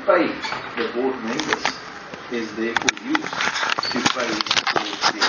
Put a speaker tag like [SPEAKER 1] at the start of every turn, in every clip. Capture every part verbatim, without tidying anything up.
[SPEAKER 1] pay the board members is therefore used to pay for the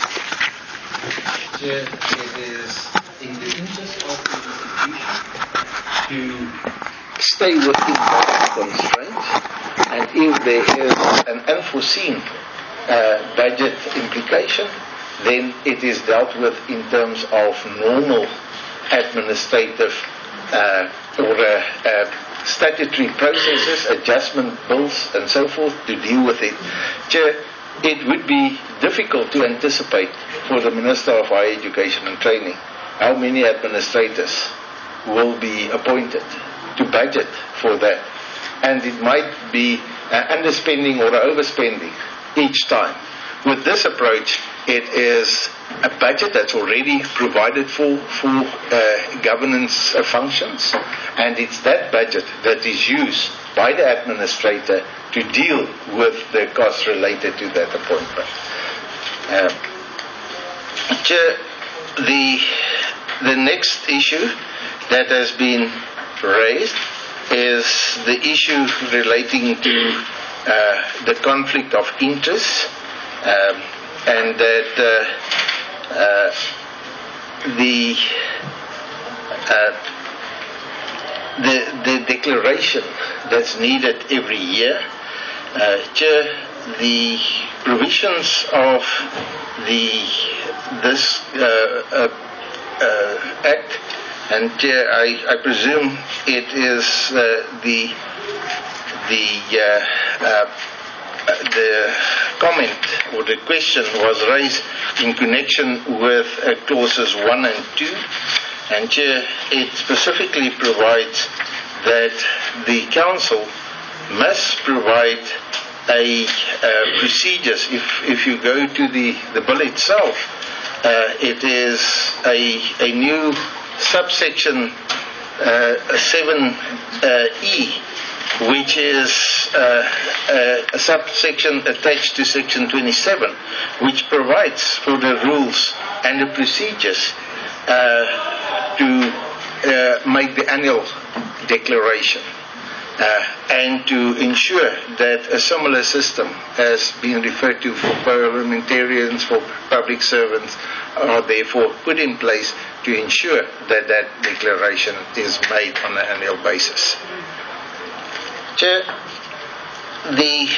[SPEAKER 1] Chair, it is in the interest of the institution to stay within budget constraints, and if there is an unforeseen uh, budget implication, then it is dealt with in terms of normal administrative uh, or uh, uh, statutory processes, adjustment bills and so forth to deal with it. Chair, it would be difficult to anticipate for the Minister of Higher Education and Training how many administrators will be appointed to budget for that. And it might be uh, underspending or overspending each time. With this approach, it is a budget that's already provided for for uh, governance uh, functions, and it's that budget that is used by the administrator to deal with the costs related to that appointment. Uh, Chair, the, the next issue that has been raised is the issue relating to uh, the conflict of interest. Um, and that uh, uh, the, uh, the the declaration that's needed every year, uh, Chair, the provisions of the this uh, uh, uh, act, and Chair, I, I presume it is uh, the the uh, uh, the comment or the question was raised in connection with uh, clauses one and two, and Chair, it specifically provides that the Council must provide a uh, procedures. If if you go to the, the bill itself, uh, it is a, a new subsection uh, seven E, which is uh, a, a subsection attached to section twenty-seven, which provides for the rules and the procedures uh, to uh, make the annual declaration uh, and to ensure that a similar system as being referred to for parliamentarians, for public servants, are therefore put in place to ensure that that declaration is made on an annual basis. Chair, the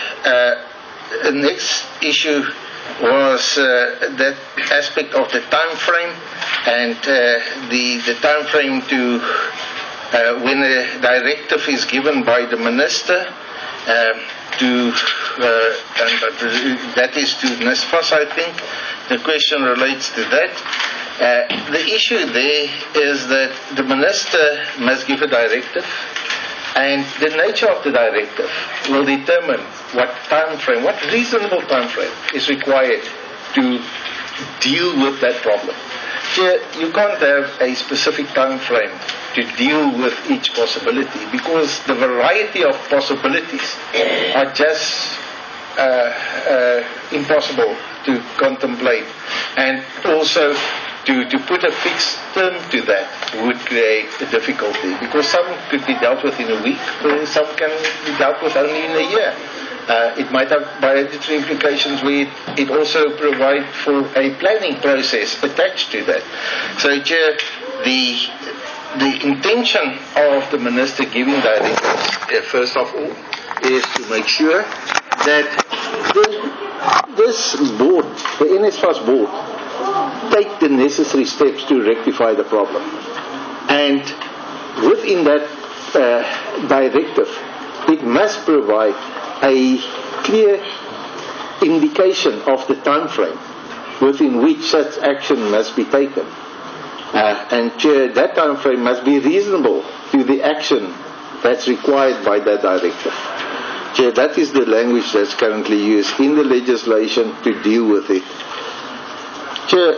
[SPEAKER 1] uh, next issue was uh, that aspect of the time frame, and uh, the, the time frame to uh, when a directive is given by the minister uh, to, uh, and uh, that is to NSFAS, I think. The question relates to that. Uh, the issue there is that the minister must give a directive, and the nature of the directive will determine what time frame, what reasonable time frame is required to deal with that problem. Chair, you can't have a specific time frame to deal with each possibility, because the variety of possibilities are just uh, uh, impossible to contemplate, and also To, to put a fixed term to that would create a difficulty, because some could be dealt with in a week, or some can be dealt with only in a year. Uh, it might have budgetary implications where it, it also provides for a planning process attached to that. So, Chair, the the intention of the minister giving directives, uh, first of all, is to make sure that the, this board, the NSFAS board, take the necessary steps to rectify the problem. And within that uh, directive, it must provide a clear indication of the time frame within which such action must be taken. Uh, and Chair, that time frame must be reasonable to the action that's required by that directive. Chair, that is the language that's currently used in the legislation to deal with it. Chair,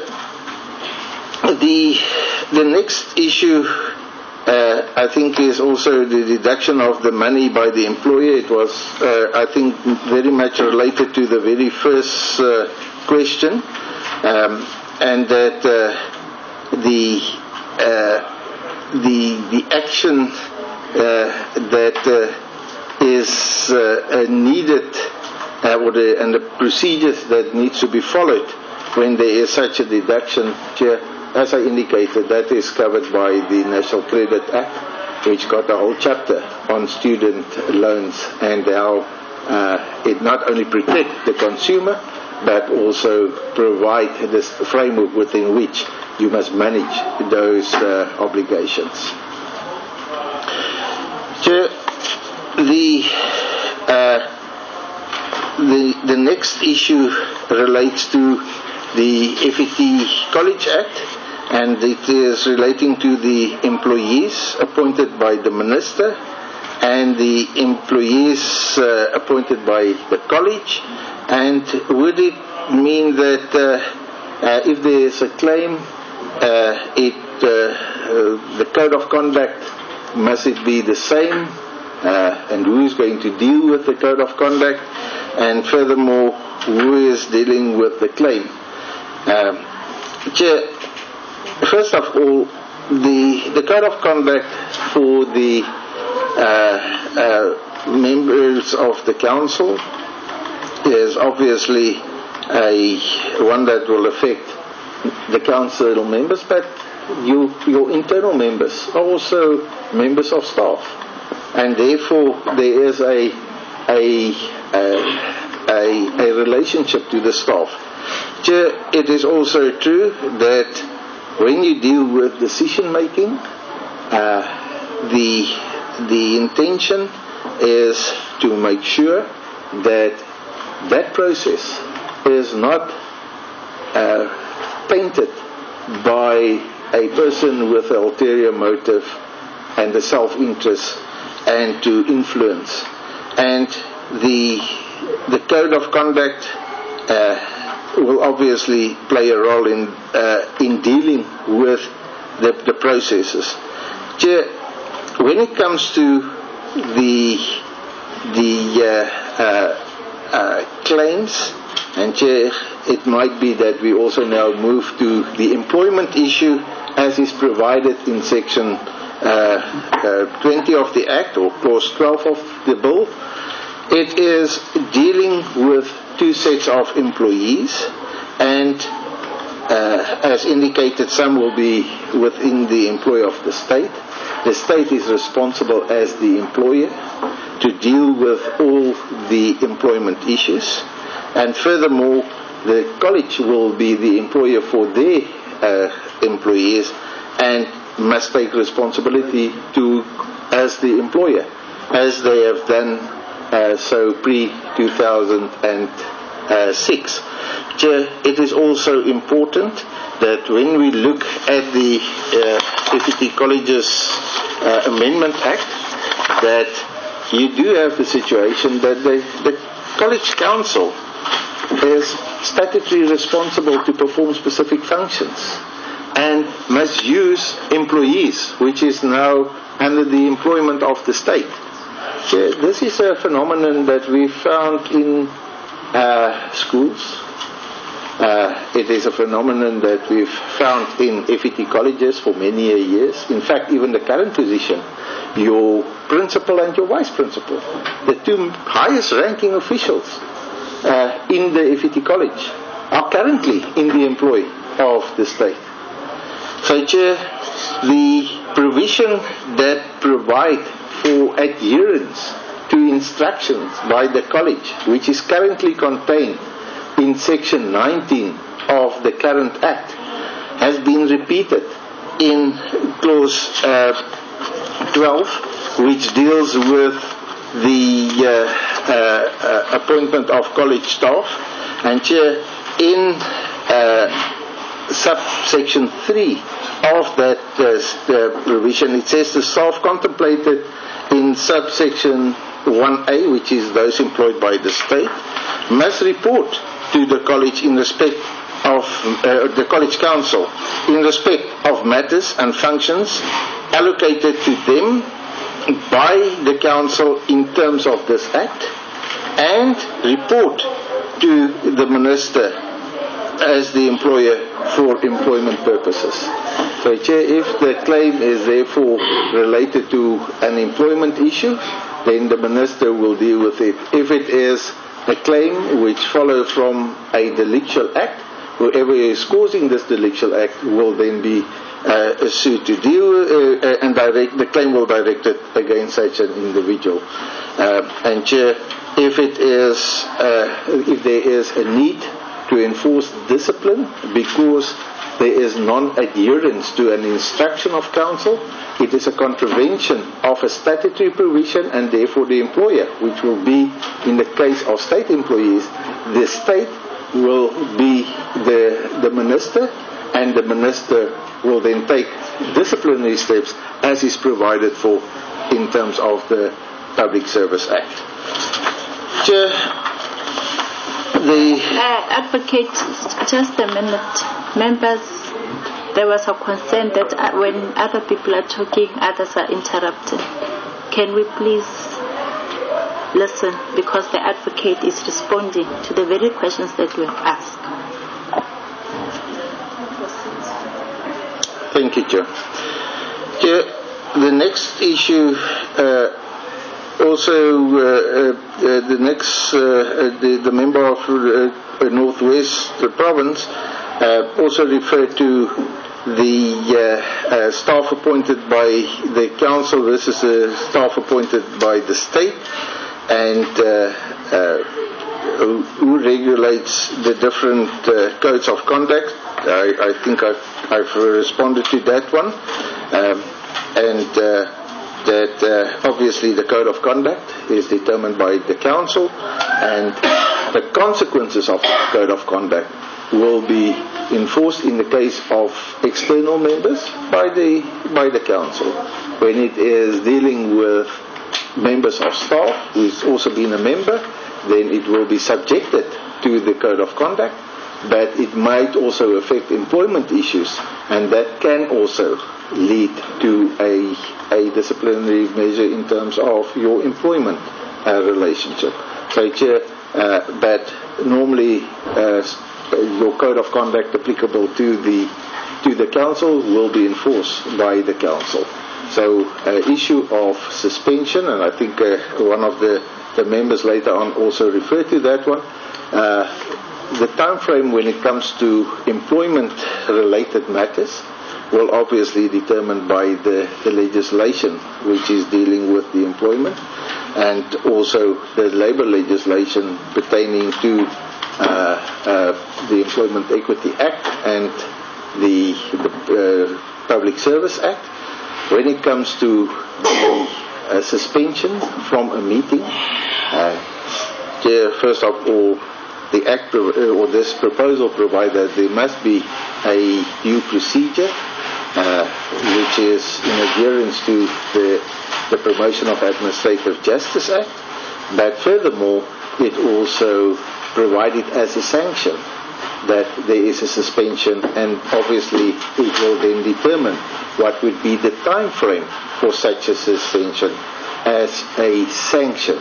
[SPEAKER 1] the the next issue uh, I think is also the deduction of the money by the employer. It was uh, I think very much related to the very first uh, question, um, and that uh, the uh, the the action uh, that uh, is uh, needed uh, or the, and the procedures that needs to be followed when there is such a deduction, Chair, as I indicated, that is covered by the National Credit Act, which got a whole chapter on student loans and how uh, it not only protects the consumer, but also provide this framework within which you must manage those uh, obligations. Chair, the, uh, the the next issue relates to the F E T College Act, and it is relating to the employees appointed by the Minister and the employees uh, appointed by the college. And would it mean that uh, uh, if there is a claim, uh, it uh, uh, the code of conduct, must it be the same? Uh, and who is going to deal with the code of conduct? And furthermore, who is dealing with the claim? Um, Chair, first of all, the the code of conduct for the uh, uh, members of the council is obviously a one that will affect the council members, but you, your internal members are also members of staff, and therefore there is a a a, a, a relationship to the staff. It is also true that when you deal with decision making, uh, the the intention is to make sure that that process is not uh, tainted by a person with an ulterior motive and the self-interest and to influence. And the the code of conduct uh, will obviously play a role in uh, in dealing with the, the processes. Chair, when it comes to the the uh, uh, uh, claims, and Chair, it might be that we also now move to the employment issue as is provided in section uh, uh, twenty of the Act, or clause twelve of the bill. It is dealing with two sets of employees, and uh, as indicated, some will be within the employ of the state. The state is responsible as the employer to deal with all the employment issues, and furthermore, the college will be the employer for their uh, employees and must take responsibility to as the employer, as they have done uh, so pre two thousand six. It is also important that when we look at the uh, F E T Colleges uh, Amendment Act, that you do have the situation that the, the College Council is statutorily responsible to perform specific functions and must use employees, which is now under the employment of the state. This is a phenomenon that we found in uh, schools. Uh, it is a phenomenon that we've found in F E T colleges for many years. In fact, even the current position, your principal and your vice principal, the two highest ranking officials uh, in the F E T college, are currently in the employ of the state. So, Chair, the provision that provide for adherence to instructions by the college, which is currently contained in section nineteen of the current Act, has been repeated in clause uh, twelve, which deals with the uh, uh, uh, appointment of college staff. And Chair, in uh, subsection three of that uh, provision, it says the staff contemplated in subsection one A, which is those employed by the state, must report to the college in respect of uh, the college council in respect of matters and functions allocated to them by the council in terms of this Act, and report to the minister as the employer for employment purposes. So, Chair, if the claim is therefore related to an employment issue, then the Minister will deal with it. If it is a claim which follows from a delictual act, whoever is causing this delictual act will then be uh, sued to deal uh, uh, and direct, the claim will direct it against such an individual. Uh, and Chair, if it is, uh, if there is a need to enforce discipline because there is non-adherence to an instruction of council, it is a contravention of a statutory provision, and therefore the employer, which will be in the case of state employees, the state will be the, the minister, and the minister will then take disciplinary steps as is provided for in terms of the Public Service Act. Chair, the
[SPEAKER 2] uh, advocate, just a minute. Members, there was a concern that uh, when other people are talking, others are interrupted. Can we please listen, because the advocate is responding to the very questions that we have asked.
[SPEAKER 1] Thank you, Chair. Chair, the next issue, uh, also uh, uh, the next, uh, the, the member of uh, Northwest Province uh, also referred to the uh, uh, staff appointed by the council versus the staff appointed by the state, and uh, uh, who, who regulates the different uh, codes of conduct. I, I think I've, I've responded to that one, um, and uh, that uh, obviously the code of conduct is determined by the council, and the consequences of the code of conduct will be enforced in the case of external members by the by the council. When it is dealing with members of staff who's also been a member, then it will be subjected to the code of conduct, but it might also affect employment issues, and that can also lead to a, a disciplinary measure in terms of your employment uh, relationship. So, Chair, uh, but normally uh, your code of conduct applicable to the to the council will be enforced by the council. So, uh, issue of suspension, and I think uh, one of the, the members later on also referred to that one. Uh, the time frame when it comes to employment-related matters will obviously be determined by the, the legislation which is dealing with the employment, and also the labour legislation pertaining to uh, uh, the Employment Equity Act and the, the uh, Public Service Act. When it comes to the uh, suspension from a meeting, uh, first of all, the Act prov- or this proposal provides that there must be a due procedure, uh, which is in adherence to the, the Promotion of Administrative Justice Act, but furthermore, it also provided as a sanction that there is a suspension, and obviously it will then determine what would be the time frame for such a suspension as a sanction.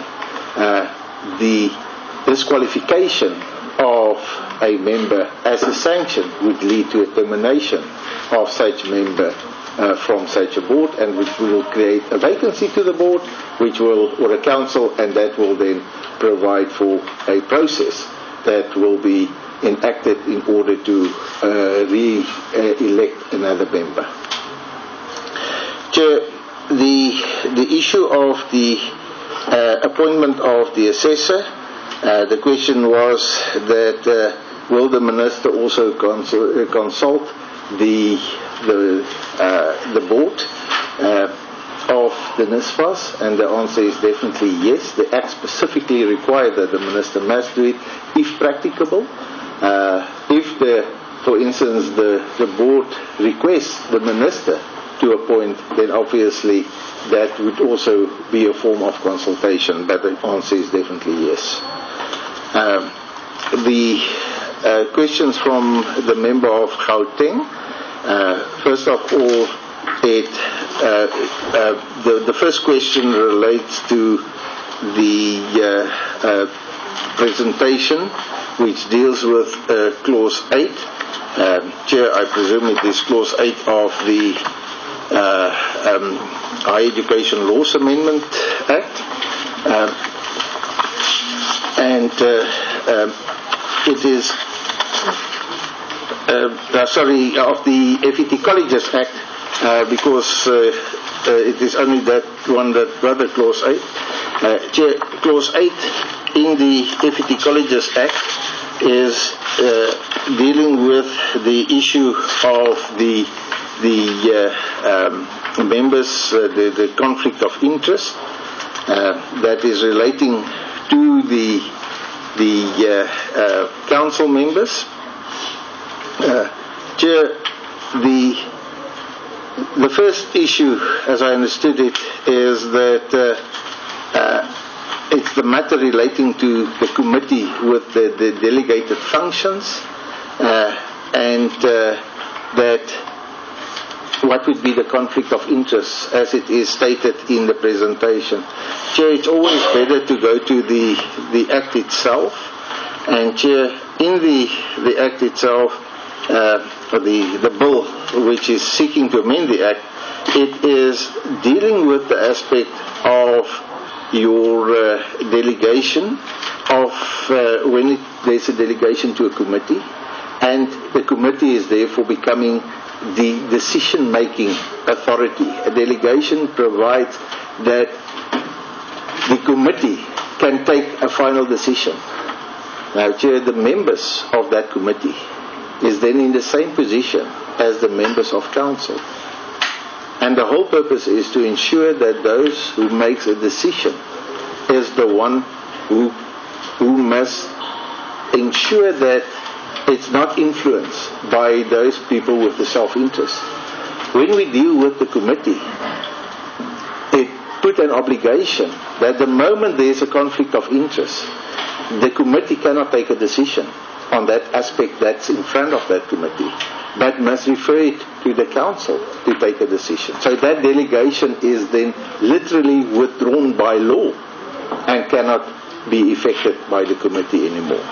[SPEAKER 1] Uh, the disqualification of a member as a sanction would lead to a termination of such member uh, from such a board, and which will create a vacancy to the board, which will, or a council, and that will then provide for a process that will be enacted in order to uh, re-elect another member. Chair, the the issue of the uh, appointment of the assessor, uh, the question was that uh, will the minister also consult, uh, consult the the uh, the board uh, of the NSFAS, and the answer is definitely yes. The Act specifically requires that the minister must do it if practicable. Uh, if the, for instance, the, the board requests the minister to appoint, then obviously that would also be a form of consultation, but the answer is definitely yes. Um, the uh, questions from the member of Gauteng, uh, first of all, it, uh, uh, the, the first question relates to the uh, uh, presentation, which deals with uh, Clause eight. Um, Chair, I presume it is Clause eight of the uh, um, Higher Education Laws Amendment Act. Um, and uh, um, it is, uh, uh, sorry, of the F E T Colleges Act, uh, because uh, uh, it is only that one that rather Clause eight. Uh, Chair, Clause eight in the F E T Colleges Act is uh, dealing with the issue of the the uh, um, members, uh, the, the conflict of interest uh, that is relating to the the uh, uh, council members. Uh, Chair, the the first issue, as I understood it, is that uh, uh, it's the matter relating to the committee with the, the delegated functions, uh, and uh, that what would be the conflict of interest as it is stated in the presentation. Chair, it's always better to go to the, the Act itself, and Chair, in the, the Act itself, uh, the, the bill which is seeking to amend the Act, it is dealing with the aspect of your uh, delegation of uh, when it, there's a delegation to a committee, and the committee is therefore becoming the decision-making authority. A delegation provides that the committee can take a final decision. Now, Chair, the members of that committee is then in the same position as the members of council. And the whole purpose is to ensure that those who makes a decision is the one who, who must ensure that it's not influenced by those people with the self-interest. When we deal with the committee, it put an obligation that the moment there is a conflict of interest, the committee cannot take a decision on that aspect that's in front of that committee, but must refer it to the council to take a decision. So that delegation is then literally withdrawn by law and cannot be effected by the committee anymore.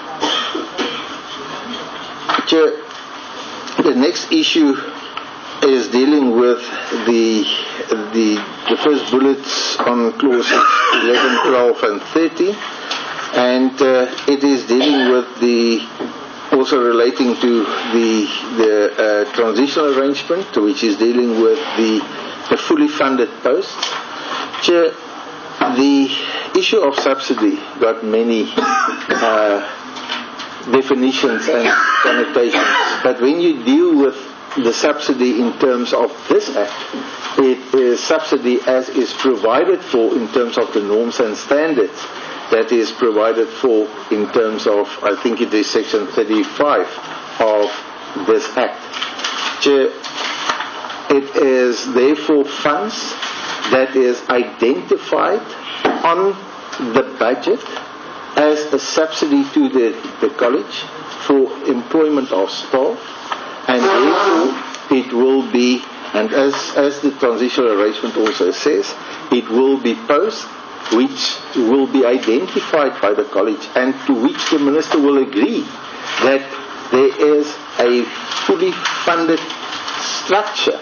[SPEAKER 1] Chair, the next issue is dealing with the the, the first bullets on clauses eleven, twelve, and thirteen, and uh, it is dealing with the also relating to the the uh, transitional arrangement, which is dealing with the the fully funded posts. Chair, the issue of subsidy got many Uh, definitions and connotations, but when you deal with the subsidy in terms of this Act, it is subsidy as is provided for in terms of the norms and standards that is provided for in terms of, I think it is section thirty-five of this Act. Chair, it is therefore funds that is identified on the budget as a subsidy to the, the college for employment of staff, and therefore it will be, and as, as the transitional arrangement also says, it will be posts which will be identified by the college and to which the minister will agree that there is a fully funded structure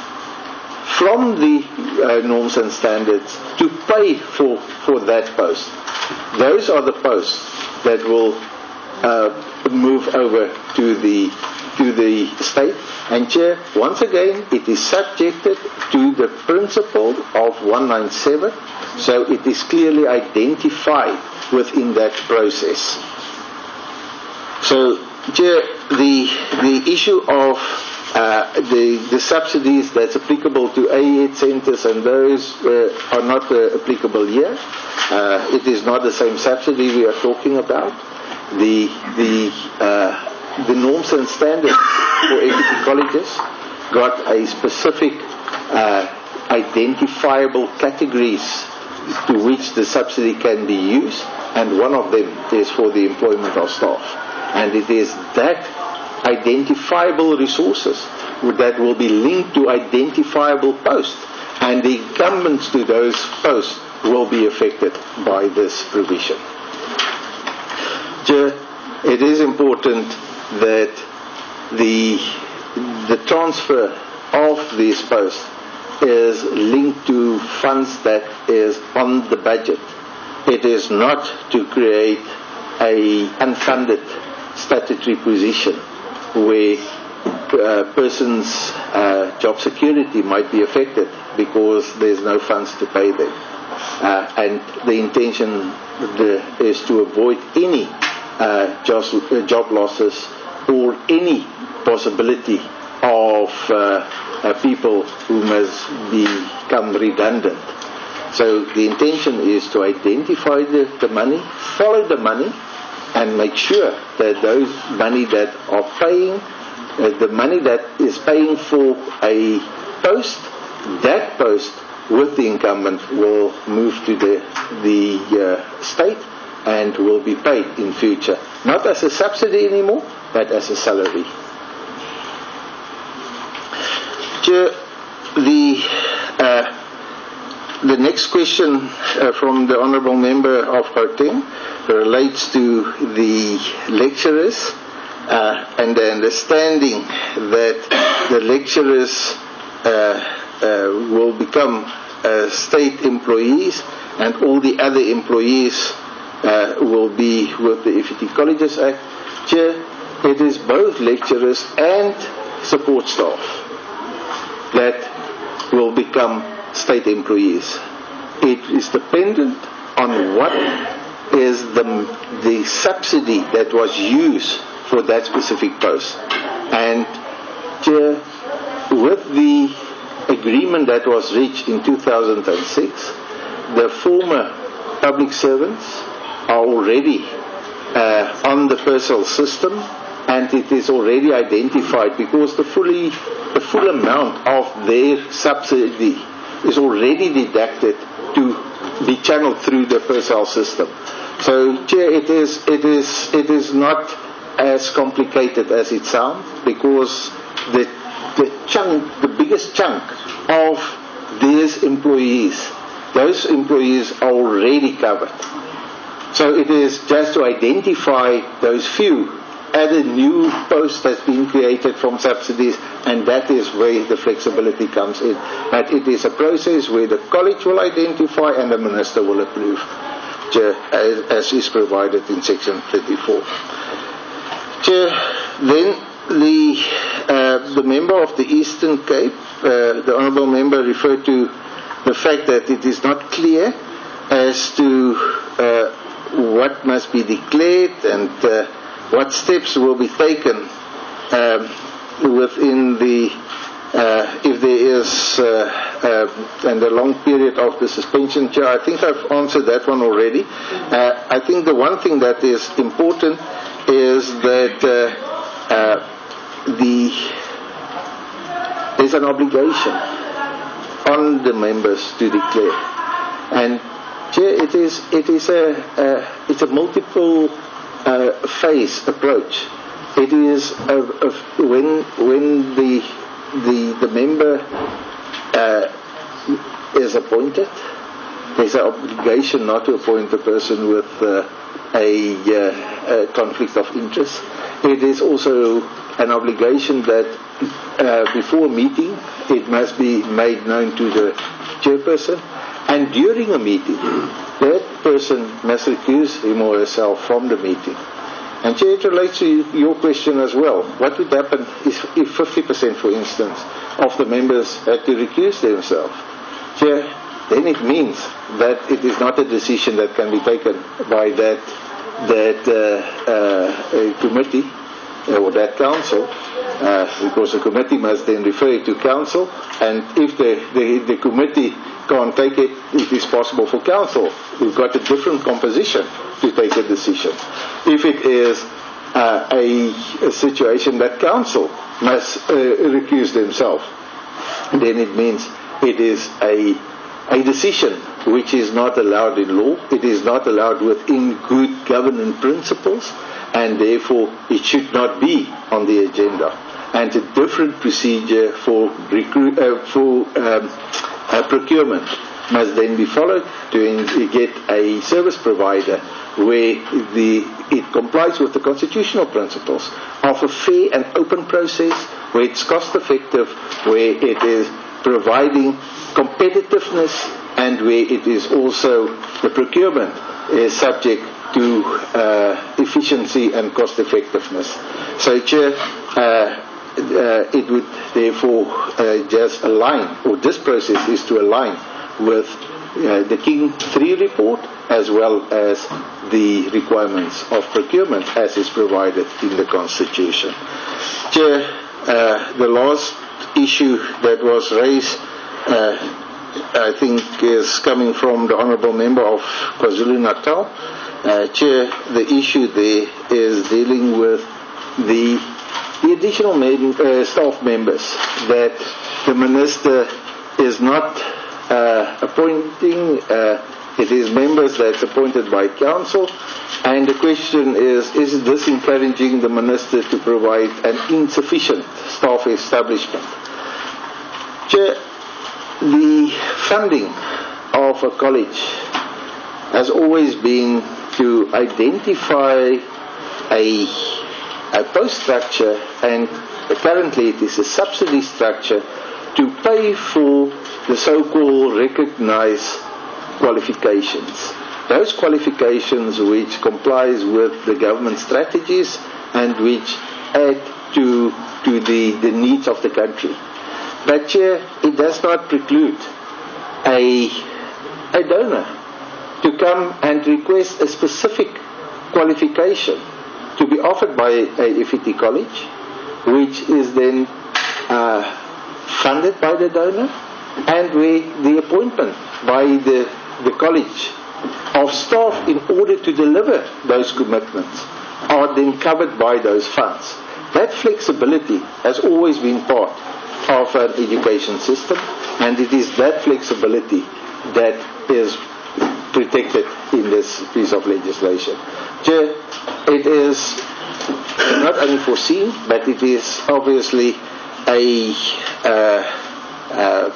[SPEAKER 1] from the uh, norms and standards to pay for, for that post. Those are the posts that will uh, move over to the to the state. And Chair, once again, it is subjected to the principle of one ninety-seven, so it is clearly identified within that process. So, Chair, the the issue of uh, the the subsidies that's applicable to A E D centres and those uh, are not uh, applicable here. Uh, it is not the same subsidy we are talking about. The the uh, the norms and standards for F E T colleges got a specific uh, identifiable categories to which the subsidy can be used, and one of them is for the employment of staff. And it is that identifiable resources that will be linked to identifiable posts, and the incumbents to those posts will be affected by this provision. It is important that the the transfer of these posts is linked to funds that is on the budget, it is not to create a unfunded statutory position where uh, persons' uh, job security might be affected because there's no funds to pay them. Uh, and the intention the, is to avoid any uh, job, uh, job losses or any possibility of uh, uh, people who must become redundant. So the intention is to identify the, the money, follow the money, and make sure that those money that are paying, uh, the money that is paying for a post, that post with the incumbent will move to the, the uh, state and will be paid in future. Not as a subsidy anymore, but as a salary. The, uh, the next question uh, from the Honourable Member of Gauteng relates to the lecturers uh, and the understanding that the lecturers uh, uh, will become uh, state employees and all the other employees uh, will be with the F E T Colleges Act. Chair, it is both lecturers and support staff that will become state employees. It is dependent on what is the, the subsidy that was used for that specific post. And Chair, with the agreement that was reached in two thousand six, the former public servants are already uh, on the PERSAL system, and it is already identified because the fully the full amount of their subsidy is already deducted to be channeled through the PERSAL system. So, Chair, it is it is it is not as complicated as it sounds, because the the chunk, the biggest chunk of these employees, those employees are already covered. So it is just to identify those few, add a new post that's been created from subsidies, and that is where the flexibility comes in. But it is a process where the college will identify and the minister will approve, as, as is provided in section thirty-four. Chair, then the uh, the member of the Eastern Cape, uh, the honourable member, referred to the fact that it is not clear as to uh, what must be declared and uh, what steps will be taken um, within the uh, if there is uh, uh, and the long period of the suspension. Chair, I think I've answered that one already. Uh, I think the one thing that is important is that uh, uh, the there's an obligation on the members to declare, and Chair, it is it is a uh, it's a multiple uh, phase approach. It is a, a, when when the the the member uh, is appointed, there's an obligation not to appoint a person with uh, a, uh, a conflict of interest. It is also an obligation that uh, before a meeting it must be made known to the chairperson, and during a meeting that person must recuse him or herself from the meeting. And Chair, it relates to your question as well. What would happen if, if fifty percent, for instance, of the members had to recuse themselves? Chair, then it means that it is not a decision that can be taken by that that uh, uh, committee or that council, uh, because the committee must then refer it to council, and if the, the, the committee can't take it, it is possible for council, who've got a different composition, to take a decision. If it is uh, a, a situation that council must uh, recuse themselves, then it means it is a a decision which is not allowed in law, it is not allowed within good governance principles, and therefore it should not be on the agenda. And a different procedure for, recruit, uh, for um, uh, procurement must then be followed to get a service provider where the, it complies with the constitutional principles of a fair and open process, where it's cost effective, where it is providing competitiveness
[SPEAKER 3] and where it is also the procurement is subject to uh, efficiency and cost effectiveness. So, Chair, uh, uh, it would therefore uh, just align, or this process is to align with uh, the King three report as well as the requirements of procurement as is provided in the Constitution. Chair, uh, the last issue that was raised uh, I think is coming from the Honourable Member of KwaZulu-Natal. Uh, Chair, the issue there is dealing with the, the additional mem- uh, staff members that the Minister is not uh, appointing. Uh, it is members that's appointed by Council. And the question is, is this encouraging the Minister to provide an insufficient staff establishment? Chair, the funding of a college has always been to identify a, a post structure, and currently it is a subsidy structure to pay for the so-called recognized qualifications. Those qualifications which complies with the government strategies and which add to, to the, the needs of the country. But, Chair, it does not preclude a, a donor to come and request a specific qualification to be offered by a F E T college, which is then uh, funded by the donor, and where the appointment by the, the college of staff in order to deliver those commitments are then covered by those funds. That flexibility has always been part of our education system, and it is that flexibility that is protected in this piece of legislation. Chair, it is not only foreseen, but it is obviously a uh, uh,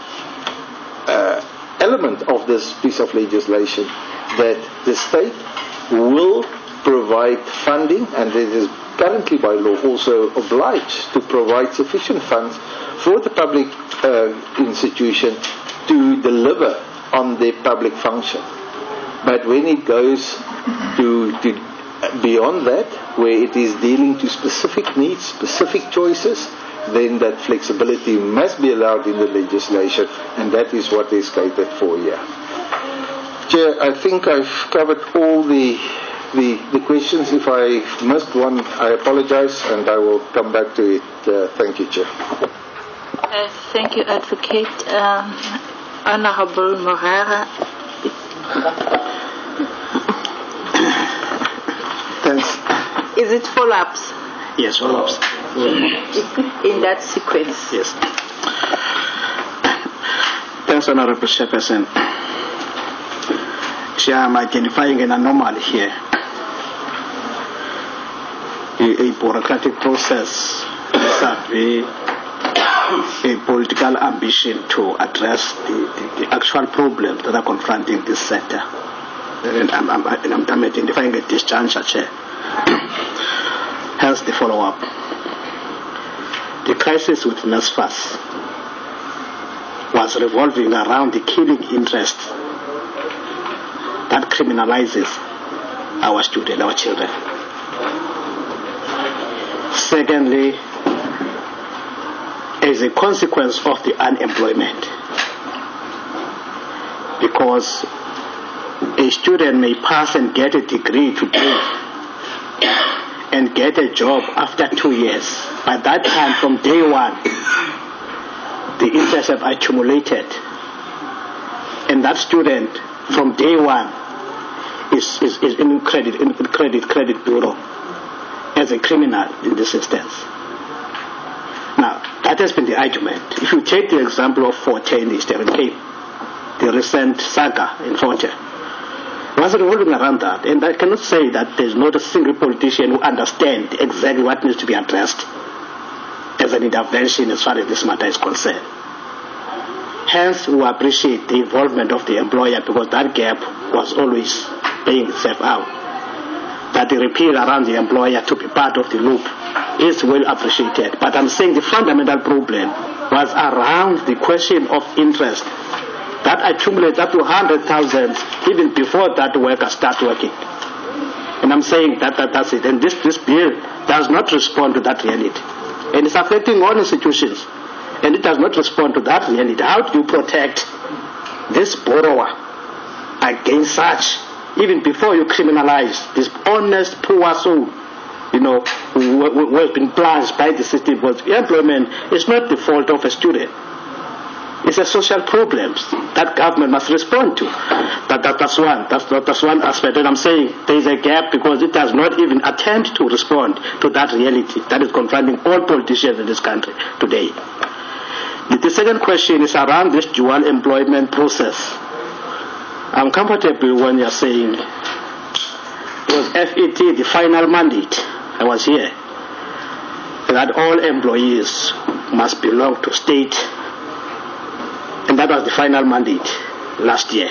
[SPEAKER 3] uh, element of this piece of legislation that the state will provide funding, and it is currently by law also obliged to provide sufficient funds for the public uh, institution to deliver on their public function. But when it goes to, to beyond that, where it is dealing to specific needs, specific choices, then that flexibility must be allowed in the legislation, and that is what is catered for here. Chair, I think I've covered all the The, the questions. If I missed one, I apologize, and I will come back to it. Uh, thank you, Chair.
[SPEAKER 2] Uh, thank you, Advocate. Um, Honourable Morara.
[SPEAKER 4] Thanks.
[SPEAKER 2] Is it follow-ups?
[SPEAKER 4] Yes, follow-ups.
[SPEAKER 2] In that sequence?
[SPEAKER 4] Yes. Thanks, Honourable Chairperson. Chair, I'm identifying an anomaly here. A, a bureaucratic process, survey, a political ambition to address the, the, the actual problems that are confronting this sector. And I'm, I'm, I'm identifying a disjuncture, Chair. Hence the follow-up. The crisis with NSFAS was revolving around the killing interest that criminalizes our students, our children. Secondly, as a consequence of the unemployment, because a student may pass and get a degree today and get a job after two years. By that time, from day one, the interests have accumulated, and that student from day one is, is, is in credit in credit credit bureau as a criminal in this instance. Now, that has been the argument. If you take the example of Forte in the Eastern Cape, the recent saga in Forte, was revolving around that, and I cannot say that there's not a single politician who understands exactly what needs to be addressed as an intervention as far as this matter is concerned. Hence, we appreciate the involvement of the employer, because that gap was always playing itself out. That the repeal around the employer to be part of the loop is well appreciated. But I'm saying the fundamental problem was around the question of interest that accumulates up to one hundred thousand even before that worker starts working. And I'm saying that, that that's it. And this, this bill does not respond to that reality. And it's affecting all institutions. And it does not respond to that reality. How do you protect this borrower against such, even before you criminalize this honest, poor soul, you know, who, who has been plunged by the system? Because employment is not the fault of a student. It's a social problem that government must respond to. That, that, that's one. That's, that, that's one aspect. And I'm saying there is a gap because it does not even attempt to respond to that reality that is confronting all politicians in this country today. The, the second question is around this dual employment process. I'm comfortable when you're saying it was F E T, the final mandate. I was here. That all employees must belong to state. And that was the final mandate last year.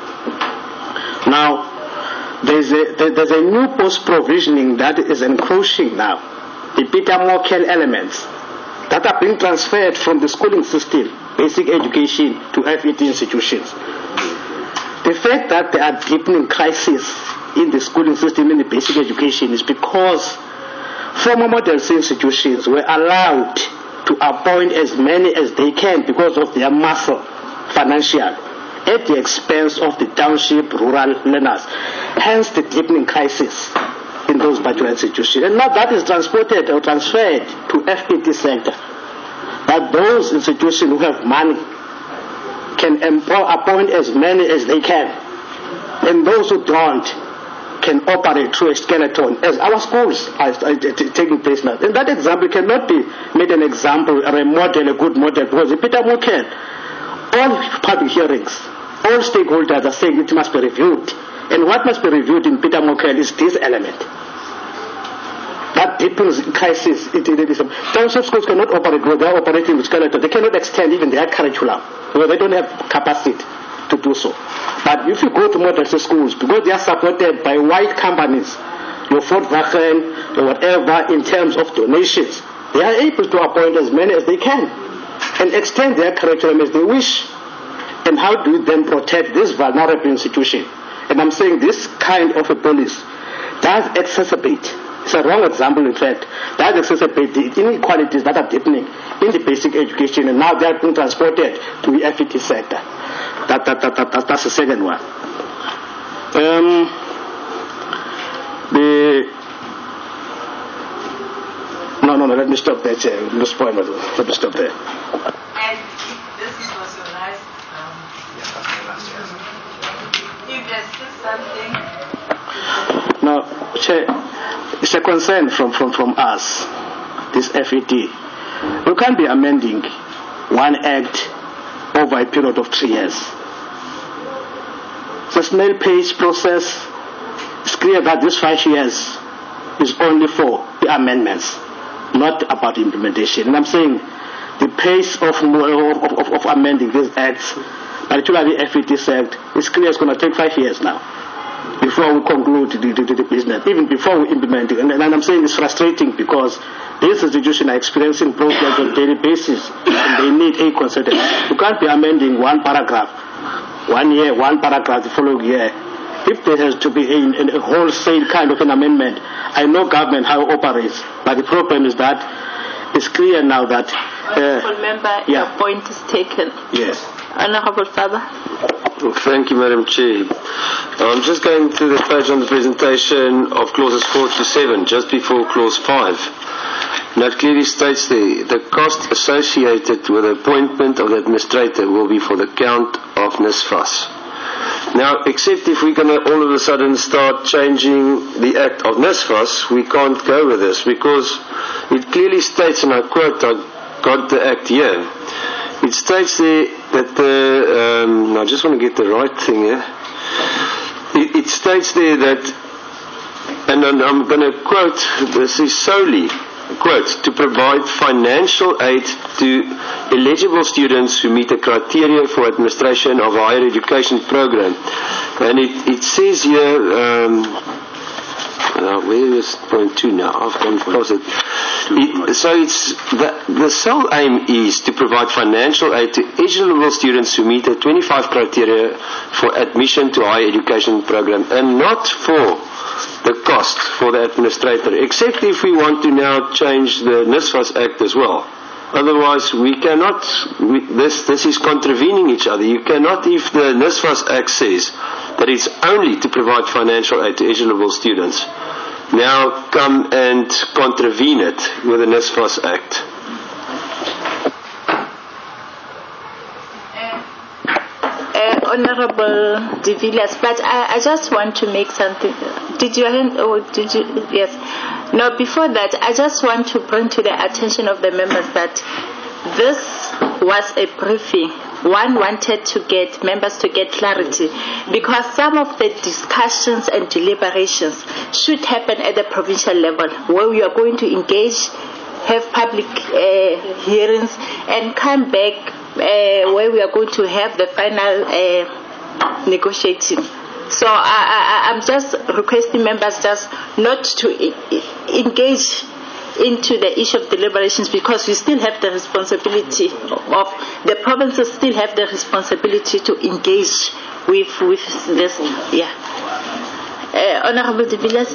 [SPEAKER 4] Now, there's a, there's a new post-provisioning that is encroaching now. The Peter Mokell elements that are being transferred from the schooling system, basic education, to F E T institutions. The fact that there are deepening crises in the schooling system, in the basic education, is because former model institutions were allowed to appoint as many as they can because of their muscle, financial, at the expense of the township rural learners. Hence the deepening crisis in those particular institutions. And now that is transported or transferred to F P T sector. That those institutions who have money can appoint as many as they can. And those who don't can operate through a skeleton, as our schools are, are taking place now. And that example cannot be made an example or a model, a good model, because Peter Mokell, all public hearings, all stakeholders are saying it must be reviewed. And what must be reviewed in Peter Mokell is this element. That deepens crisis. It, it, it is, township schools cannot operate because they are operating with skeleton. They cannot extend even their curriculum because they don't have capacity to do so. But if you go to model schools, because they are supported by white companies, your Volkswagen, or whatever, in terms of donations, they are able to appoint as many as they can and extend their curriculum as they wish. And how do you then protect this vulnerable institution? And I'm saying this kind of a policy does exacerbate, it's a wrong example in fact, does exacerbate the inequalities that are deepening in the basic education, and now they are being transported to the F E T sector. That, that, that, that, that, that's the second one. Um, the no, no, no, let me stop there, Chair. Let me stop there.
[SPEAKER 5] And this was your last, um, if there's still something.
[SPEAKER 4] No, Chair, it's a concern from, from, from us, this F E T. We can't be amending one act over a period of three years. It's a snail-paced process. It's clear that this five years is only for the amendments, not about implementation. And I'm saying the pace of, of, of, of amending these acts, particularly F E T Act, is clear it's going to take five years now before we conclude the, the, the business, even before we implement it. And, and I'm saying it's frustrating because these institutions are experiencing problems on a daily basis and they need a consultant. You can't be amending one paragraph, one year, one paragraph the following year. If there has to be a, a wholesale kind of an amendment, I know government how it operates, but the problem is that it's clear now that... Uh,
[SPEAKER 2] Honourable Member,
[SPEAKER 4] yeah.
[SPEAKER 2] your point is taken.
[SPEAKER 4] Yes.
[SPEAKER 2] Honourable Father.
[SPEAKER 6] Thank you, Madam Chair. I'm just going through the page on the presentation of clauses four to seven, just before clause five. Now it clearly states there, the cost associated with the appointment of the administrator will be for the count of NSFAS. Now, except if we're going to all of a sudden start changing the act of NSFAS, we can't go with this because it clearly states, and I quote, I got the act here, it states there that the, um, I just want to get the right thing here, it, it states there that, and I'm going to quote, this is solely, quote, to provide financial aid to eligible students who meet the criteria for administration of a higher education program. And it, it says here, um, Now, where is point two now? I've gone across it. it. So it's the, the sole aim is to provide financial aid to eligible students who meet the twenty-five criteria for admission to higher education program, and not for the cost for the administrator, except if we want to now change the NSFAS Act as well. Otherwise, we cannot, we, this, this is contravening each other. You cannot, if the NSFAS Act says that it's only to provide financial aid to eligible students, now come and contravene it with the NSFAS Act.
[SPEAKER 2] Uh, Honorable De Villiers, but I, I just want to make something. Did you, oh, did you, yes. No, before that, I just want to bring to the attention of the members that this was a briefing. One wanted to get members to get clarity, because some of the discussions and deliberations should happen at the provincial level, where we are going to engage, have public uh, hearings, and come back uh, where we are going to have the final uh, negotiating. So I, I, I'm just requesting members just not to I- engage into the issue of deliberations, because we still have the responsibility of, the provinces still have the responsibility to engage with with this. Yeah. Uh, Honorable De Villiers.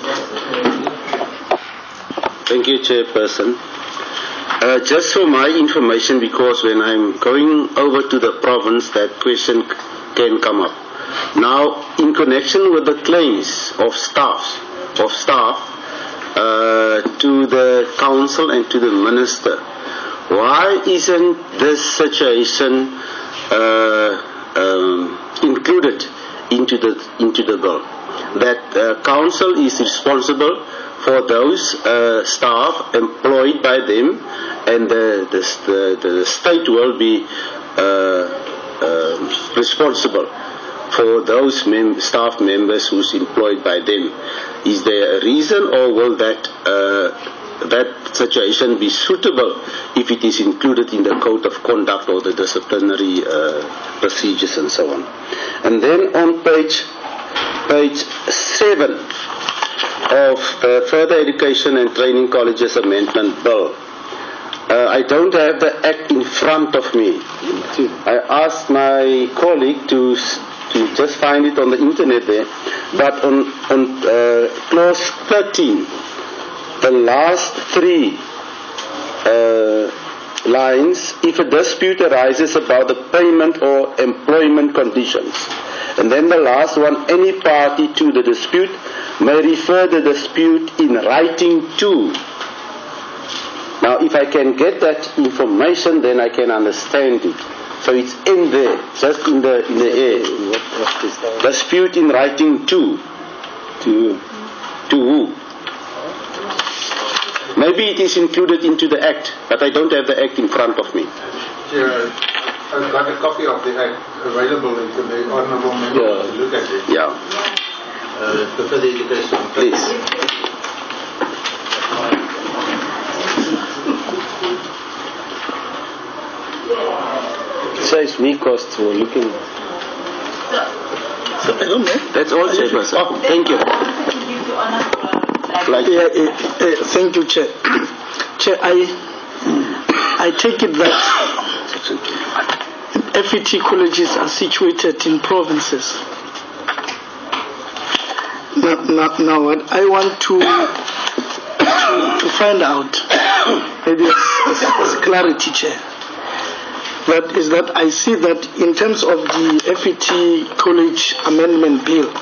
[SPEAKER 7] Thank you, Chairperson. Uh, just for my information, because when I'm going over to the province, that question c- can come up. Now, in connection with the claims of staff, of staff uh, to the council and to the minister, why isn't this situation uh, um, included into the into the bill? That uh, council is responsible for those uh, staff employed by them, and the the, the, the state will be uh, uh, responsible for those mem- staff members who's employed by them. Is there a reason, or will that uh, that situation be suitable if it is included in the code of conduct or the disciplinary uh, procedures and so on? And then on page page seven of the Further Education and Training Colleges Amendment Bill, Uh, I don't have the act in front of me. I asked my colleague to to just find it on the internet there. But on on uh, clause thirteen, the last three uh, lines, if a dispute arises about the payment or employment conditions, and then the last one, any party to the dispute may refer the dispute in writing to. Now, if I can get that information, then I can understand it. So it's in there, just in the in the air. What, what is that? Dispute in writing to. To to who? Maybe it is included into the Act, but I don't have the Act in front of me.
[SPEAKER 3] Yeah, I've got a copy of the Act available if the honourable member
[SPEAKER 7] Yeah.
[SPEAKER 3] to look at it.
[SPEAKER 7] Yeah.
[SPEAKER 3] Uh, the further education,
[SPEAKER 7] Please.
[SPEAKER 4] Besides me costs we're looking. So, I don't know.
[SPEAKER 7] That's all, Chairperson.
[SPEAKER 4] Oh, thank you.
[SPEAKER 7] Like,
[SPEAKER 8] Yeah, uh, uh, thank you, Chair. Chair, I I take it that F E T colleges are situated in provinces. Now, now, now what I want to to, to find out, maybe as, as clarity, Chair, that is that I see that in terms of the F E T College Amendment Bill,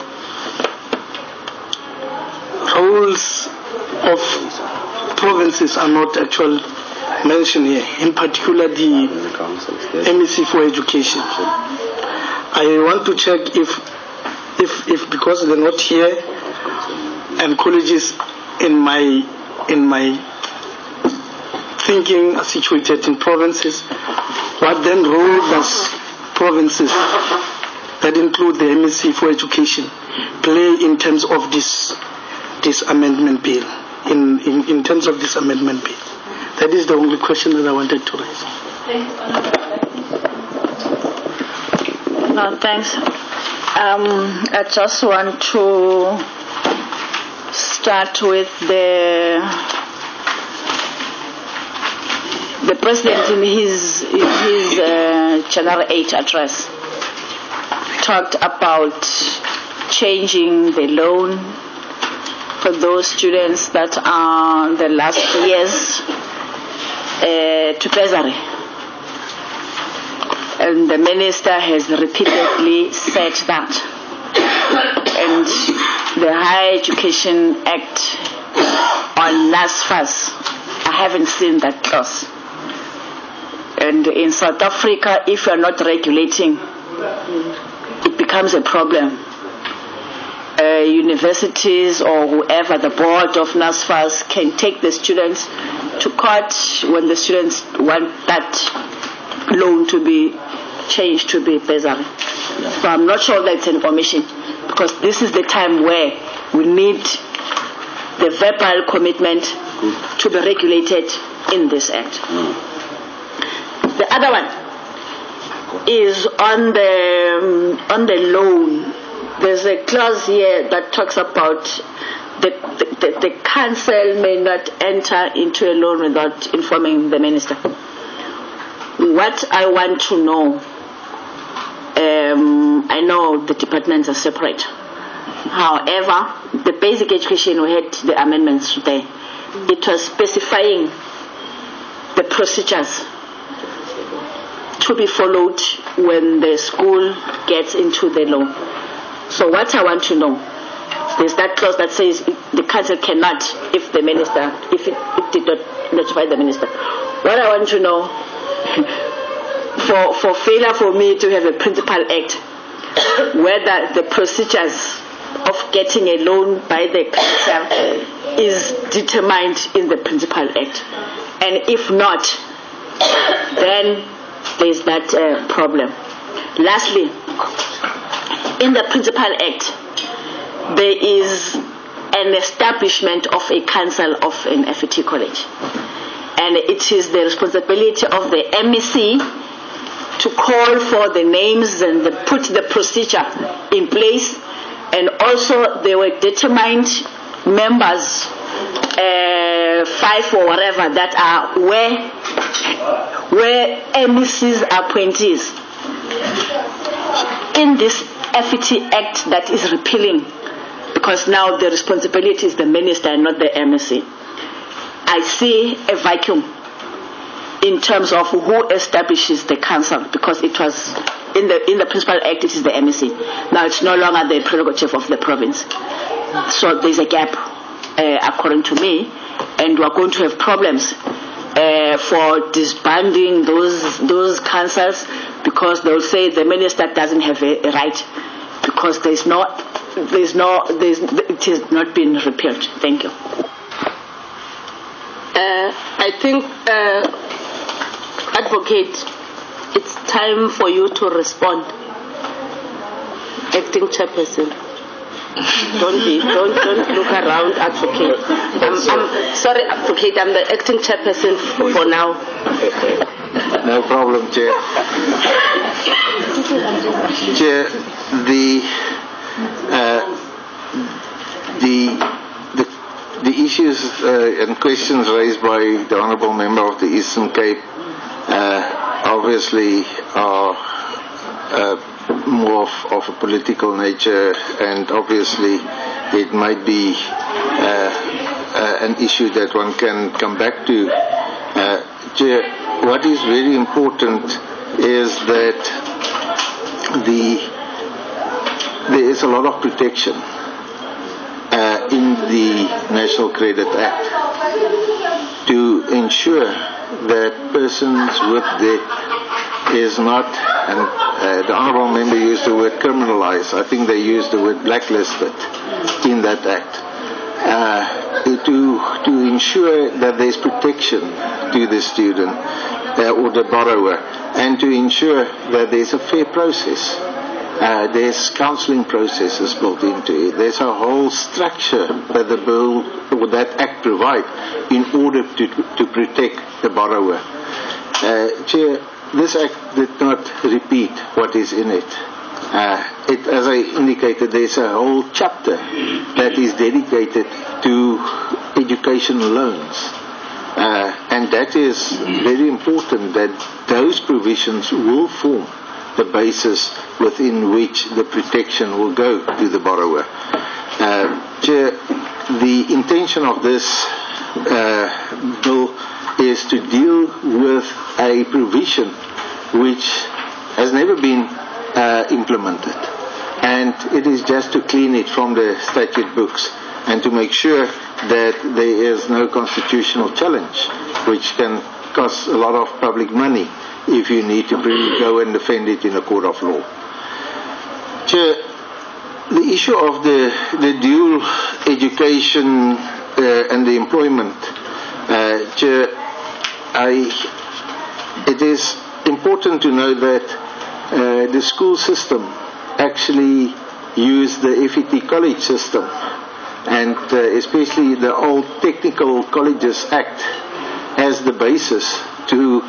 [SPEAKER 8] roles of provinces are not actually mentioned here, in particular the M E C for education. I want to check if, if, if because they're not here, and colleges in my in my thinking are situated in provinces, what then role does provinces that include the M E C for education play in terms of this this amendment bill? In, in, in terms of this amendment bill, that is the only question that I wanted to raise.
[SPEAKER 2] No, thanks. Um, I just want to stop
[SPEAKER 9] start with the the president in his in his uh, General eight address talked about changing the loan for those students that are the last years uh, to bursary. And the minister has repeatedly said that. And the Higher Education Act on NSFAS, I haven't seen that clause. And in South Africa, if you're not regulating, it becomes a problem. Uh, universities or whoever, the board of NSFAS, can take the students to court when the students want that loan to be changed to be bursary. So I'm not sure that's an omission, because this is the time where we need the verbal commitment to be regulated in this act. The other one is on the um, on the loan. There's a clause here that talks about the, the, the, the council may not enter into a loan without informing the minister. What I want to know, um, I know the departments are separate. However, the basic education, we had the amendments today. It was specifying the procedures to be followed when the school gets into the loan. So what I want to know is that clause that says the council cannot, if the minister, if it, it did not notify the minister. What I want to know, for for failure for me to have a principal act, whether the procedures of getting a loan by the council is determined in the principal act, and if not, then there is that uh, problem. Lastly, in the Principal Act, there is an establishment of a council of an F E T college. And it is the responsibility of the M E C to call for the names and the, put the procedure in place. And also there were determined members, uh, five or whatever, that are where, where M E C's appointees. In this F E T Act that is repealing, because now the responsibility is the minister and not the M E C, I see a vacuum in terms of who establishes the council, because it was in the in the Principal Act it is the M E C. Now it's no longer the prerogative of the province. So there's a gap, uh, according to me, and we're going to have problems uh, for disbanding those those councils, because they'll say the minister doesn't have a, a right, because there's not there's no there's it has not been repealed. Thank you.
[SPEAKER 10] Uh, I think, uh, Advocate, it's time for you to respond. Acting Chairperson. Don't be, don't, don't look around, Advocate. I'm, I'm sorry, Advocate, I'm the Acting Chairperson for, for now.
[SPEAKER 3] No problem, Chair. Chair, the, uh, the, the The issues uh, and questions raised by the Honourable Member of the Eastern Cape uh, obviously are uh, more of, of a political nature, and obviously it might be uh, uh, an issue that one can come back to. Uh, Chair, what is very important is that the there is a lot of protection Uh, in the National Credit Act to ensure that persons with debt is not, and uh, the Honourable Member used the word criminalised, I think they used the word blacklisted in that Act, uh, to, to ensure that there's protection to the student uh, or the borrower, and to ensure that there's a fair process. Uh, there's counselling processes built into it. There's a whole structure that the bill, or that Act provide in order to to protect the borrower. Uh, Chair, this Act did not repeat what is in it. Uh, it, as I indicated, there's a whole chapter that is dedicated to education loans. Uh, and that is very important, that those provisions will form the basis within which the protection will go to the borrower. Uh, Chair, the intention of this uh, bill is to deal with a provision which has never been uh, implemented. And it is just to clean it from the statute books and to make sure that there is no constitutional challenge, which can cost a lot of public money if you need to really go and defend it in a court of law. Chair, the issue of the, the dual education uh, and the employment, uh, Chair, I, it is important to know that uh, the school system actually used the F E T college system, and uh, especially the old Technical Colleges Act as the basis to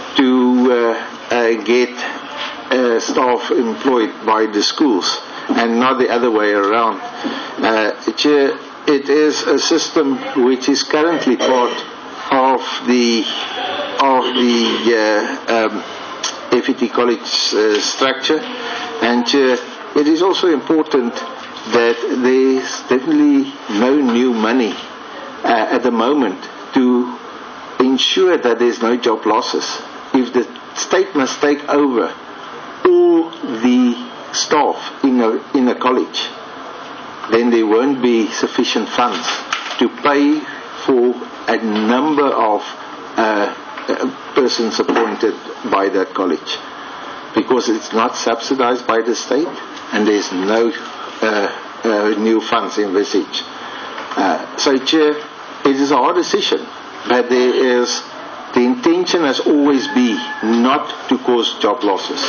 [SPEAKER 3] to uh, uh, get uh, staff employed by the schools, and not the other way around. Uh, Chair, it is a system which is currently part of the of the uh, um, F E T college uh, structure, and uh, it is also important that there is definitely no new money uh, at the moment to ensure that there is no job losses. If the state must take over all the staff in a, in a college, then there won't be sufficient funds to pay for a number of uh, persons appointed by that college, because it's not subsidized by the state and there's no uh, uh, new funds envisaged. Uh, so, Chair, it is a hard decision, but there is, the intention has always been not to cause job losses,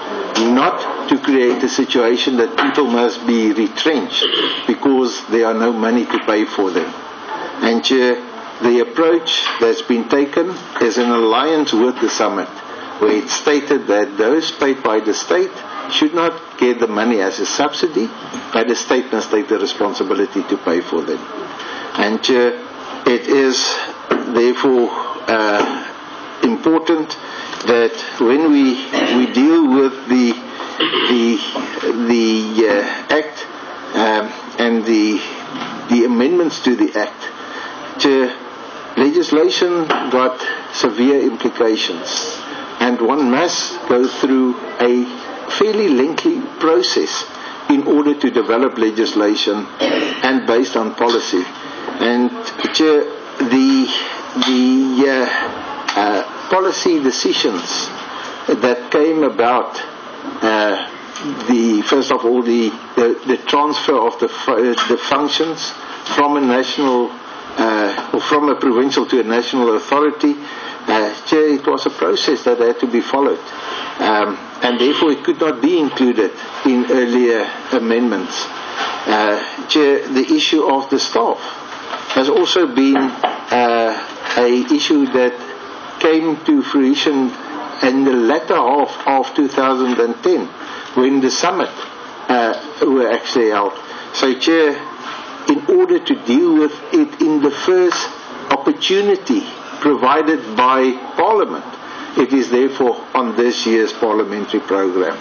[SPEAKER 3] not to create a situation that people must be retrenched because there are no money to pay for them. And Chair, the approach that's been taken is an alliance with the summit, where it's stated that those paid by the state should not get the money as a subsidy, but the state must take the responsibility to pay for them. And Chair, it is therefore uh, important that when we we deal with the the the uh, act um, and the the amendments to the act, Chair, legislation got severe implications, and one must go through a fairly lengthy process in order to develop legislation and based on policy. And Chair, the the uh, uh, policy decisions that came about, uh, the first of all the the, the transfer of the fu- the functions from a national uh, or from a provincial to a national authority, uh, Chair, it was a process that had to be followed, um, and therefore it could not be included in earlier amendments. Uh, Chair, the issue of the staff has also been uh, a issue that came to fruition in the latter half of two thousand ten, when the summit uh, were actually held. So, Chair, in order to deal with it in the first opportunity provided by Parliament, it is therefore on this year's parliamentary program.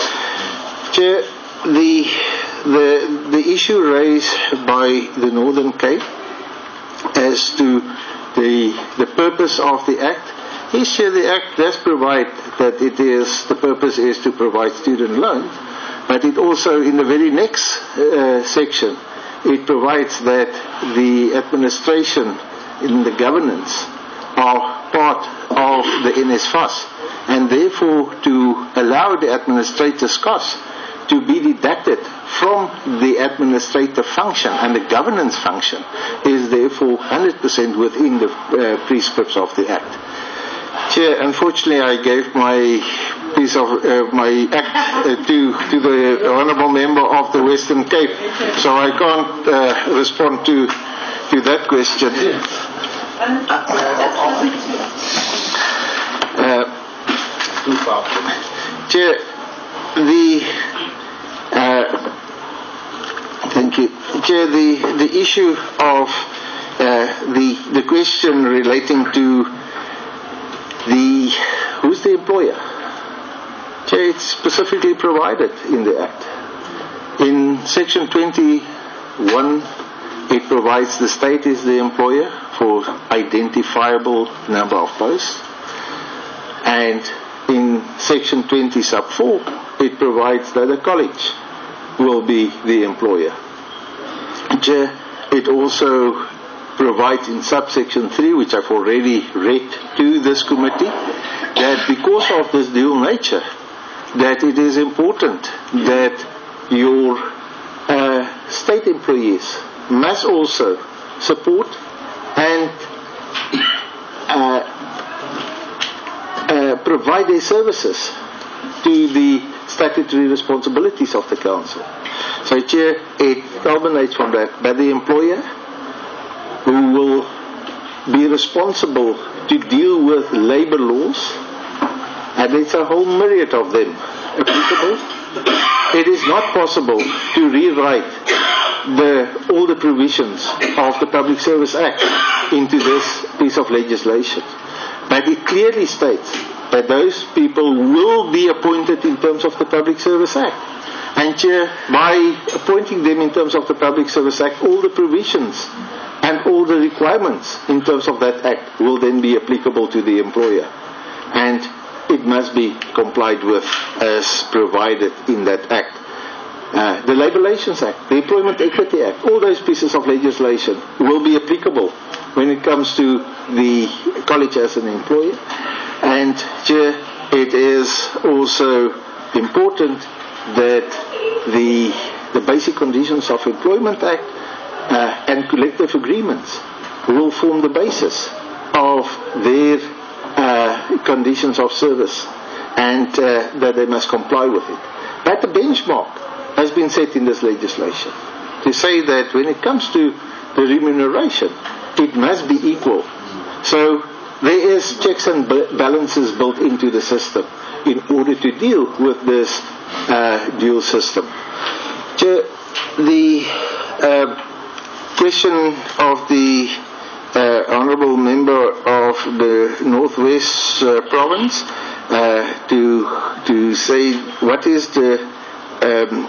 [SPEAKER 3] Chair, the the the issue raised by the Northern Cape as to the the purpose of the Act, yes, Chair, the Act does provide that it is, the purpose is to provide student loans, but it also, in the very next uh, section, it provides that the administration in the governance are part of the N S F A S, and therefore to allow the administrator's costs to be deducted from the administrative function and the governance function is therefore one hundred percent within the uh, prescripts of the Act. Chair, unfortunately I gave my piece of uh, my Act uh, to, to the Honourable Member of the Western Cape, so I can't uh, respond to, to that question. Uh, Chair, the Thank you. Chair, the, the issue of uh, the, the question relating to the, who's the employer? Chair, it's specifically provided in the Act. In Section twenty-one, it provides the state is the employer for identifiable number of posts. And in Section twenty sub four, it provides that the college will be the employer. Chair, it also provides in subsection three, which I've already read to this committee, that because of this dual nature, that it is important that your uh, state employees must also support and uh, uh, provide their services to the statutory responsibilities of the council. So, Chair, it culminates from that, by the employer who will be responsible to deal with labour laws, and it's a whole myriad of them applicable. It is not possible to rewrite the, all the provisions of the Public Service Act into this piece of legislation. But it clearly states that those people will be appointed in terms of the Public Service Act. And, Chair, by appointing them in terms of the Public Service Act, all the provisions and all the requirements in terms of that Act will then be applicable to the employer. And it must be complied with as provided in that Act. Uh, the Labour Relations Act, the Employment Equity Act, all those pieces of legislation will be applicable when it comes to the college as an employer. And, Chair, it is also important that the, the Basic Conditions of Employment Act uh, and collective agreements will form the basis of their uh, conditions of service, and uh, that they must comply with it. But the benchmark has been set in this legislation to say that when it comes to the remuneration, it must be equal. So there is checks and balances built into the system in order to deal with this uh, dual system. Chair, the uh, question of the uh, honourable member of the Northwest uh, province uh, to to say what is the um,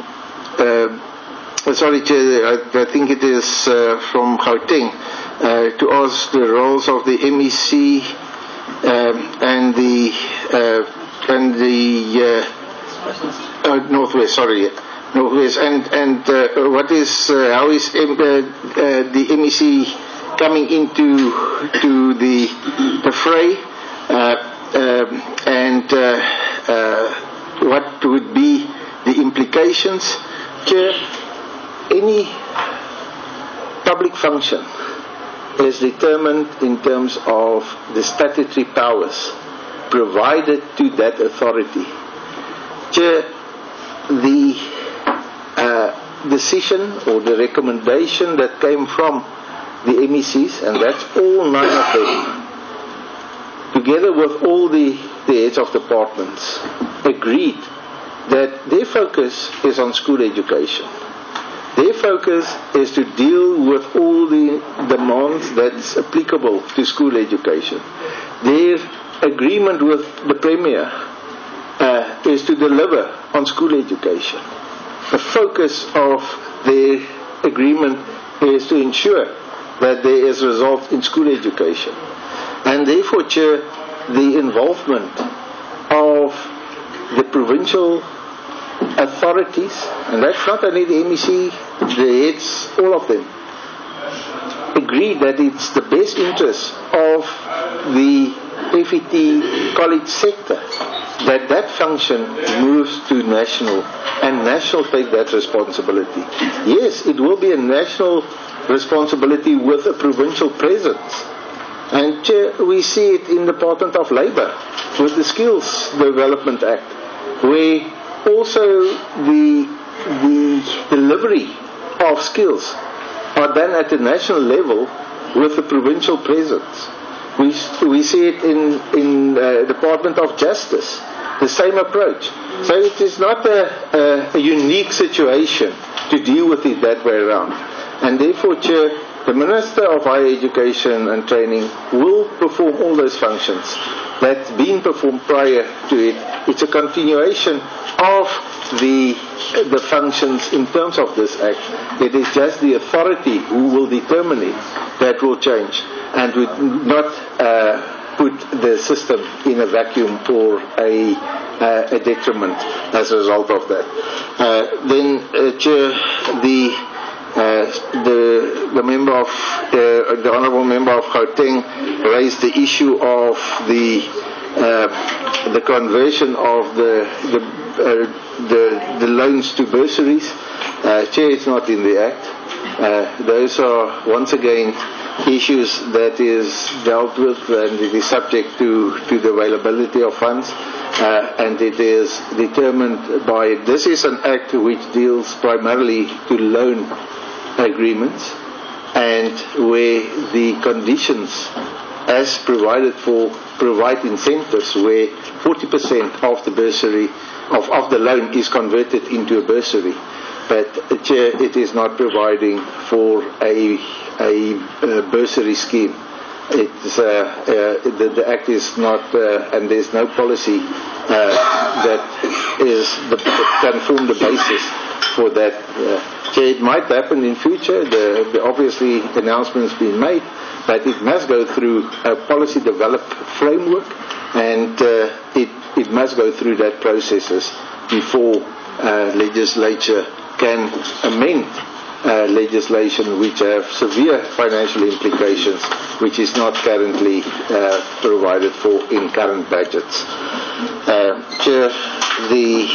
[SPEAKER 3] uh, sorry, Chair, I, I think it is uh, from Gauteng. Uh, to ask the roles of the M E C um, and the uh, and the uh, uh, Northwest, sorry, Northwest, and and uh, what is uh, how is uh, uh, the M E C coming into to the the fray, uh, um, and uh, uh, what would be the implications? Chair, any public function is determined in terms of the statutory powers provided to that authority. Chair, the uh, decision or the recommendation that came from the M E Cs, and that's all nine of them, together with all the, the heads of departments, agreed that their focus is on school education. Their focus is to deal with all the demands that's applicable to school education. Their agreement with the Premier uh, is to deliver on school education. The focus of their agreement is to ensure that there is resolve in school education. And therefore, Chair, the involvement of the provincial authorities, and that's not only the M E C, the heads, all of them, agree that it's the best interest of the F E T college sector that that function moves to national, and national take that responsibility. Yes, it will be a national responsibility with a provincial presence. And Chair, we see it in the Department of Labour with the Skills Development Act, where also the, the delivery of skills are done at the national level with the provincial presence. We, we see it in in uh, Department of Justice, the same approach. So it is not a, a, a unique situation to deal with it that way around. And therefore, Chair, the Minister of Higher Education and Training will perform all those functions that's been performed prior to it. It's a continuation of the the functions in terms of this Act. It is just the authority who will determine it that will change, and would not uh, put the system in a vacuum or a, uh, a detriment as a result of that. Uh, then, uh, Chair, the Uh, the the member of uh, the honourable member of Gauteng raised the issue of the uh, the conversion of the the, uh, the the loans to bursaries. Uh, Chair, it's not in the Act. Uh, those are once again issues that is dealt with, and it is subject to to the availability of funds. Uh, and it is determined by, this is an act which deals primarily to loan agreements, and where the conditions as provided for provide incentives where forty percent of the bursary of, of the loan is converted into a bursary. But uh, Chair, it is not providing for a, a, a bursary scheme. It's, uh, uh, the, the Act is not, uh, and there's no policy uh, that is the, that can form the basis for that. Uh, Chair, it might happen in future. The, the obviously announcements been made, but it must go through a policy developed framework, and uh, it it must go through that processes before uh, legislature can amend Uh, legislation which have severe financial implications, which is not currently uh, provided for in current budgets. Uh, Chair, the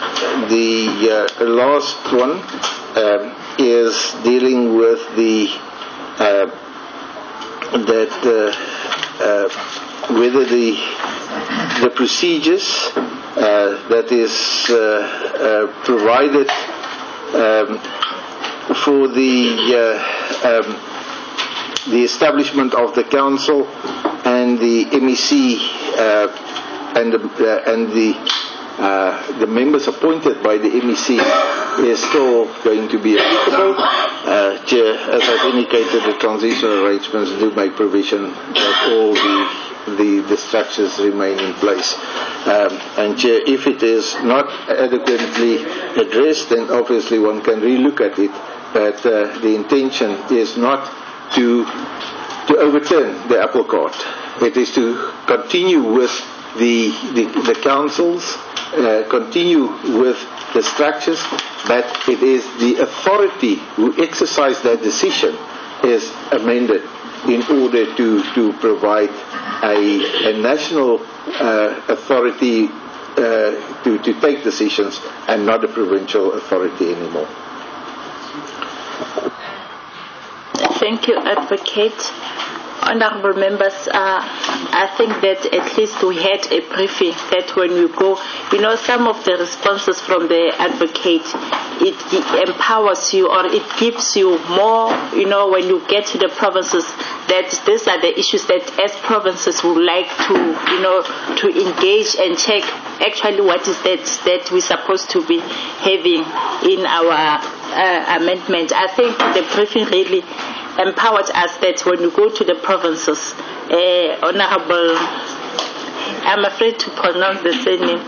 [SPEAKER 3] the uh, last one uh, is dealing with the uh, that uh, uh, whether the the procedures uh, that is uh, uh, provided um, for the uh, um, the establishment of the council and the M E C uh, and the, uh, and the uh, the members appointed by the M E C is still going to be applicable. Uh, Chair, as I've indicated, the transitional arrangements do make provision that all the the, the structures remain in place. Um, and Chair, if it is not adequately addressed, then obviously one can relook at it. But uh, the intention is not to to overturn the apple cart. It is to continue with the the, the councils, uh, continue with the structures, but it is the authority who exercise that decision is amended in order to, to provide a, a national uh, authority uh, to, to take decisions and not a provincial authority anymore.
[SPEAKER 2] Thank you, Advocate. Honourable members, uh, I think that at least we had a briefing that when we go, you know, some of the responses from the Advocate, it, it empowers you, or it gives you more, you know, when you get to the provinces, that these are the issues that as provinces would like to, you know, to engage and check actually what is that that we're supposed to be having in our uh, amendment. I think the briefing really empowered us that when you go to the provinces, uh, Honorable, I'm afraid to pronounce the surname,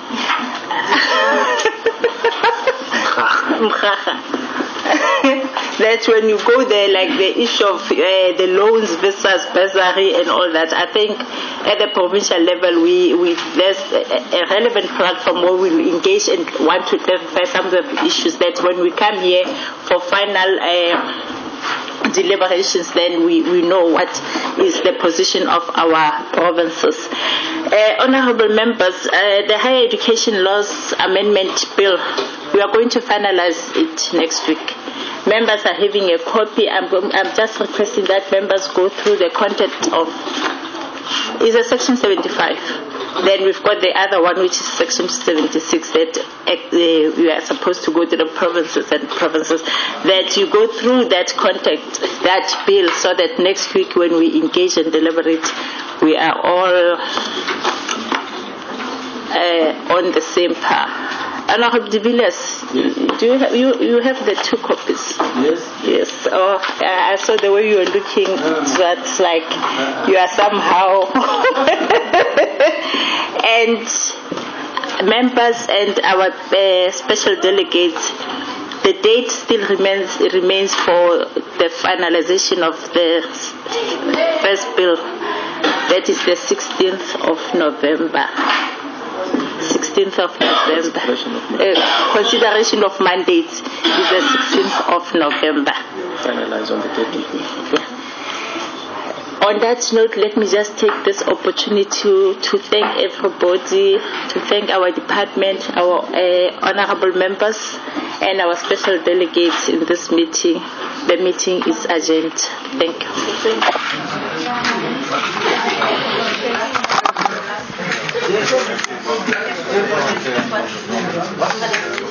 [SPEAKER 2] that when you go there, like the issue of uh, the loans versus bursary and all that, I think at the provincial level, we, we there's a, a relevant platform where we engage and want to clarify some of the issues that when we come here for final uh, deliberations, then we, we know what is the position of our provinces. Uh, honourable members, uh, the Higher Education Laws Amendment Bill, we are going to finalize it next week. Members are having a copy. I'm, I'm just requesting that members go through the content of, is a section seventy-five. Then we've got the other one, which is section seventy-six, that uh, we are supposed to go to the provinces and provinces, that you go through that content, that bill, so that next week when we engage and deliberate, we are all uh, on the same path. Honorable de Villiers, do you have, you, you have the two copies?
[SPEAKER 11] Yes.
[SPEAKER 2] Yes. Oh, I saw the way you were looking. That's like you are somehow. And members and our uh, special delegates, the date still remains remains for the finalization of the first bill. That is the sixteenth of November. sixteenth of November. Uh, consideration of mandates is the sixteenth of November.
[SPEAKER 11] Finalize on the thirteenth.
[SPEAKER 2] Yeah. On that note, let me just take this opportunity to, to thank everybody, to thank our department, our uh, honorable members, and our special delegates in this meeting. The meeting is adjourned. Thank you.